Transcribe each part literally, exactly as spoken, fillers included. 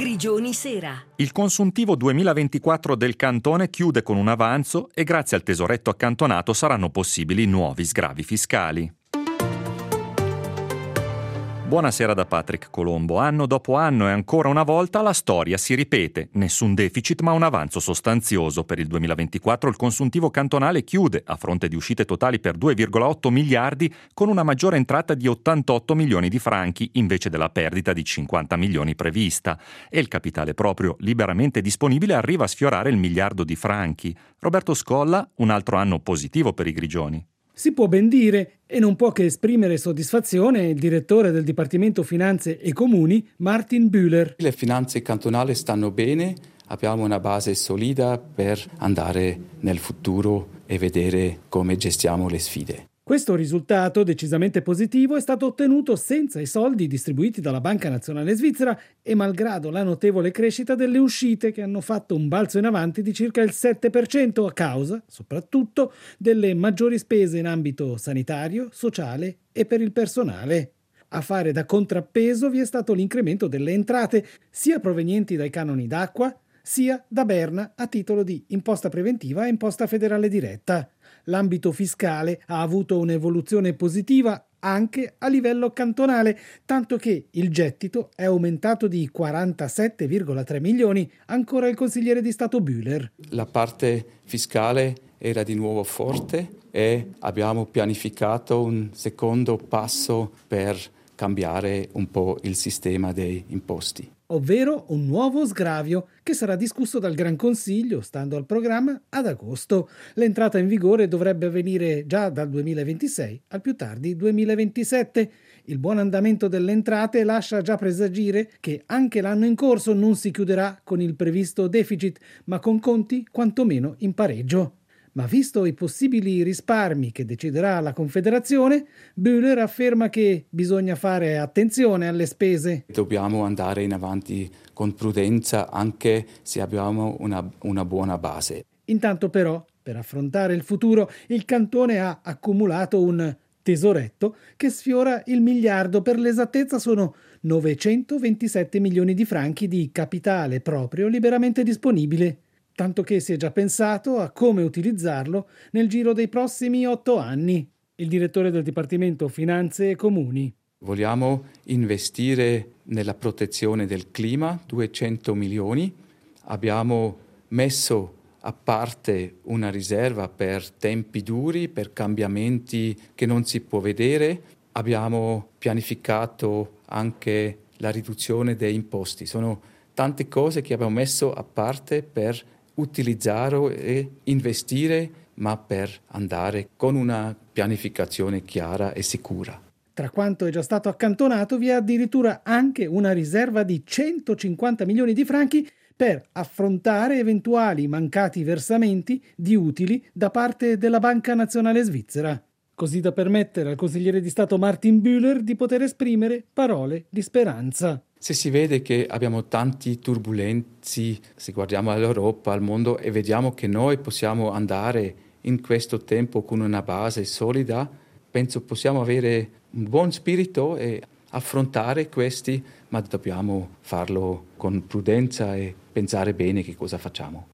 Grigioni Sera. Il consuntivo duemilaventiquattro del cantone chiude con un avanzo e grazie al tesoretto accantonato saranno possibili nuovi sgravi fiscali. Buonasera da Patrick Colombo. Anno dopo anno e ancora una volta la storia si ripete. Nessun deficit ma un avanzo sostanzioso. Per il duemilaventiquattro il consuntivo cantonale chiude, a fronte di uscite totali per due virgola otto miliardi, con una maggiore entrata di ottantotto milioni di franchi invece della perdita di cinquanta milioni prevista. E il capitale proprio liberamente disponibile arriva a sfiorare il miliardo di franchi. Roberto Scolla, un altro anno positivo per i grigioni. Si può ben dire, e non può che esprimere soddisfazione il direttore del Dipartimento Finanze e Comuni, Martin Bühler. Le finanze cantonali stanno bene, abbiamo una base solida per andare nel futuro e vedere come gestiamo le sfide. Questo risultato decisamente positivo è stato ottenuto senza i soldi distribuiti dalla Banca Nazionale Svizzera e malgrado la notevole crescita delle uscite che hanno fatto un balzo in avanti di circa il sette per cento a causa, soprattutto, delle maggiori spese in ambito sanitario, sociale e per il personale. A fare da contrappeso vi è stato l'incremento delle entrate, sia provenienti dai canoni d'acqua, sia da Berna a titolo di imposta preventiva e imposta federale diretta. L'ambito fiscale ha avuto un'evoluzione positiva anche a livello cantonale, tanto che il gettito è aumentato di quarantasette virgola tre milioni, ancora il consigliere di Stato Bühler. La parte fiscale era di nuovo forte e abbiamo pianificato un secondo passo per cambiare un po' il sistema dei imposti. Ovvero un nuovo sgravio che sarà discusso dal Gran Consiglio, stando al programma, ad agosto. L'entrata in vigore dovrebbe avvenire già dal duemilaventisei al più tardi duemilaventisette. Il buon andamento delle entrate lascia già presagire che anche l'anno in corso non si chiuderà con il previsto deficit, ma con conti quantomeno in pareggio. Ma visto i possibili risparmi che deciderà la Confederazione, Bühler afferma che bisogna fare attenzione alle spese. Dobbiamo andare in avanti con prudenza anche se abbiamo una, una buona base. Intanto però, per affrontare il futuro, il cantone ha accumulato un tesoretto che sfiora il miliardo. Per l'esattezza sono novecentoventisette milioni di franchi di capitale proprio liberamente disponibile. Tanto che si è già pensato a come utilizzarlo nel giro dei prossimi otto anni. Il direttore del Dipartimento Finanze e Comuni. Vogliamo investire nella protezione del clima, duecento milioni. Abbiamo messo a parte una riserva per tempi duri, per cambiamenti che non si può vedere. Abbiamo pianificato anche la riduzione dei imposti. Sono tante cose che abbiamo messo a parte per utilizzare e investire, ma per andare con una pianificazione chiara e sicura. Tra quanto è già stato accantonato vi è addirittura anche una riserva di centocinquanta milioni di franchi per affrontare eventuali mancati versamenti di utili da parte della Banca Nazionale Svizzera, così da permettere al consigliere di Stato Martin Bühler di poter esprimere parole di speranza. Se si vede che abbiamo tanti turbulenzi, se guardiamo all'Europa, al mondo e vediamo che noi possiamo andare in questo tempo con una base solida, penso possiamo avere un buon spirito e affrontare questi, ma dobbiamo farlo con prudenza e pensare bene che cosa facciamo.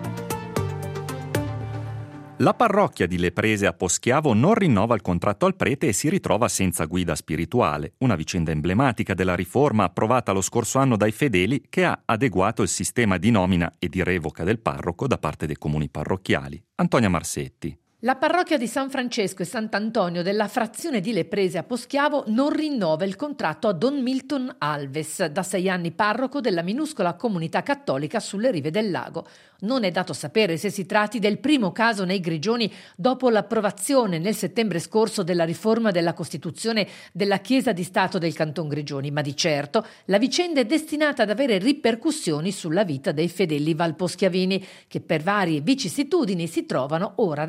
La parrocchia di Le Prese a Poschiavo non rinnova il contratto al prete e si ritrova senza guida spirituale, una vicenda emblematica della riforma approvata lo scorso anno dai fedeli che ha adeguato il sistema di nomina e di revoca del parroco da parte dei comuni parrocchiali. Antonia Marsetti. La parrocchia di San Francesco e Sant'Antonio della frazione di Le Prese a Poschiavo non rinnova il contratto a Don Milton Alves, da sei anni parroco della minuscola comunità cattolica sulle rive del lago. Non è dato sapere se si tratti del primo caso nei Grigioni dopo l'approvazione nel settembre scorso della riforma della Costituzione della Chiesa di Stato del Canton Grigioni, ma di certo la vicenda è destinata ad avere ripercussioni sulla vita dei fedeli valposchiavini, che per varie vicissitudini si trovano ora ad avere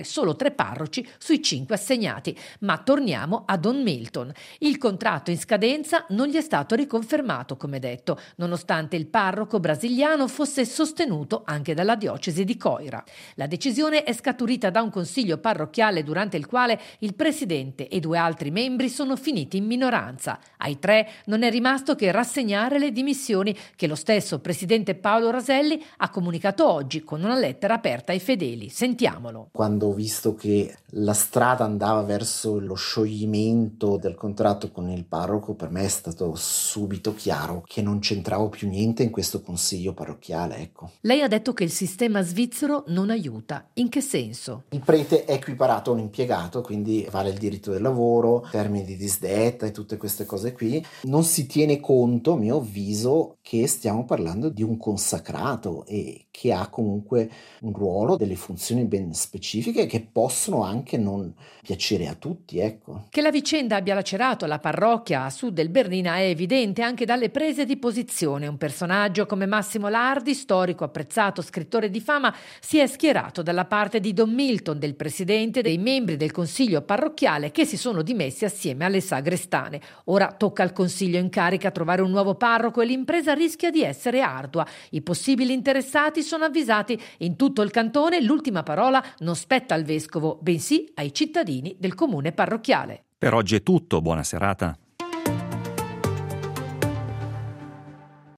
solo tre parroci sui cinque assegnati. Ma torniamo a Don Milton. Il contratto in scadenza non gli è stato riconfermato, come detto, nonostante il parroco brasiliano fosse sostenuto anche dalla diocesi di Coira. La decisione è scaturita da un consiglio parrocchiale durante il quale il presidente e due altri membri sono finiti in minoranza. Ai tre non è rimasto che rassegnare le dimissioni che lo stesso presidente Paolo Raselli ha comunicato oggi con una lettera aperta ai fedeli. Sentiamolo. Quando ho visto che la strada andava verso lo scioglimento del contratto con il parroco, per me è stato subito chiaro che non c'entravo più niente in questo consiglio parrocchiale, ecco. Lei ha detto che il sistema svizzero non aiuta. In che senso? Il prete è equiparato a un impiegato, quindi vale il diritto del lavoro, termini di disdetta e tutte queste cose qui. Non si tiene conto, a mio avviso, che stiamo parlando di un consacrato e che ha comunque un ruolo, delle funzioni ben specifiche che possono anche non piacere a tutti, ecco. Che la vicenda abbia lacerato la parrocchia a sud del Bernina è evidente anche dalle prese di posizione. Un personaggio come Massimo Lardi, storico apprezzato, scrittore di fama, si è schierato dalla parte di Don Milton, del presidente e dei membri del consiglio parrocchiale che si sono dimessi assieme alle sagrestane. Ora tocca al consiglio in carica trovare un nuovo parroco e l'impresa rischia di essere ardua. I possibili interessati sono avvisati. In tutto il cantone l'ultima parola non spetta al vescovo, bensì ai cittadini del comune parrocchiale. Per oggi è tutto, buona serata.